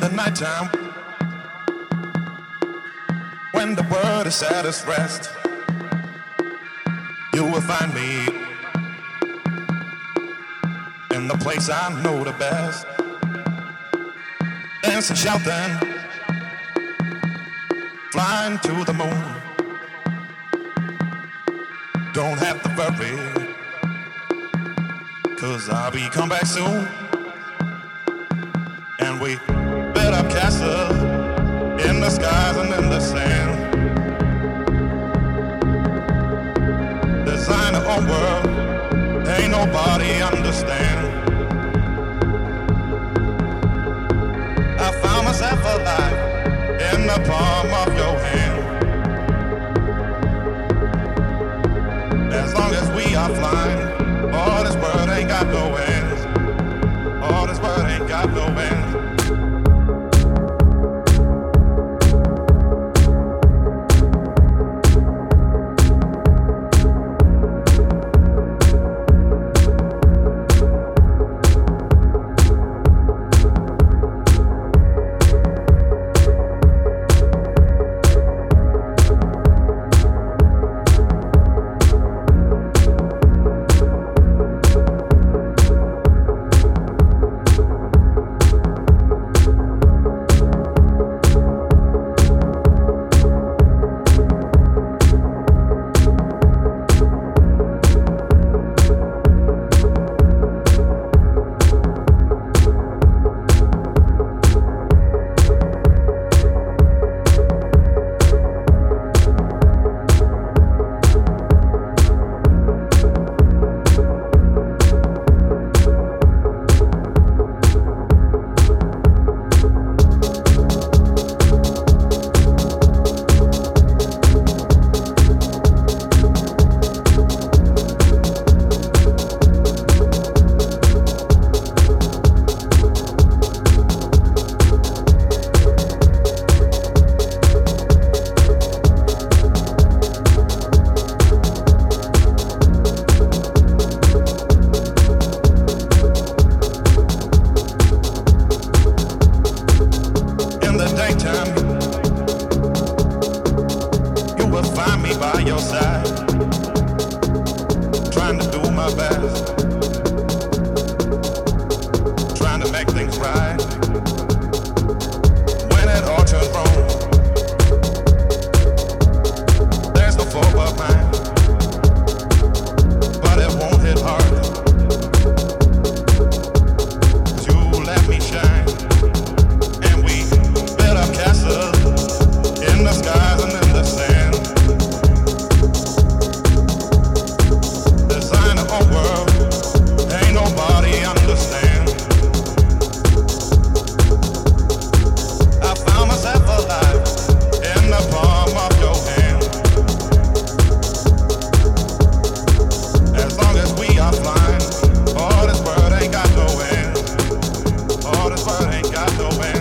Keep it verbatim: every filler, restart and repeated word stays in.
the nighttime, when the world is at its rest, you will find me in the place I know the best, dancing, shouting, flying to the moon. Don't have to worry, 'cause I'll be come back soon. And we built up castles in the skies and in the sand, design our own world, ain't nobody understand. I found myself alive in the palm of your hand. As long as we are flying, all this world ain't got no ends. All this world ain't got no ends. All this world ain't got no end.